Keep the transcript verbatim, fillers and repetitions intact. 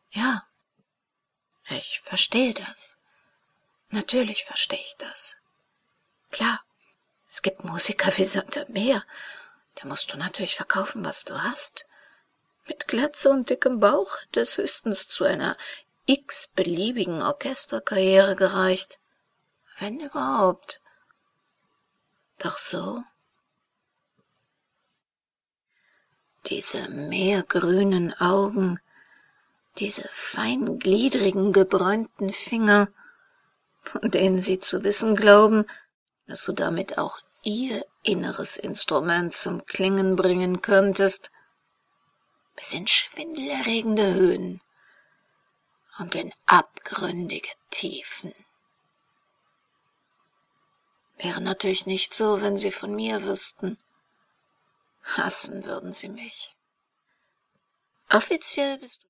Ja, ich verstehe das. Natürlich verstehe ich das. Klar, es gibt Musiker wie Santa Meer. Da musst du natürlich verkaufen, was du hast. Mit Glatze und dickem Bauch hätte es höchstens zu einer x-beliebigen Orchesterkarriere gereicht. Wenn überhaupt. Doch so? Diese meergrünen Augen, diese feingliedrigen, gebräunten Finger, von denen sie zu wissen glauben, dass du damit auch ihr inneres Instrument zum Klingen bringen könntest, bis in schwindelerregende Höhen und in abgründige Tiefen. Wäre natürlich nicht so, wenn sie von mir wüssten. Hassen würden sie mich. Offiziell bist du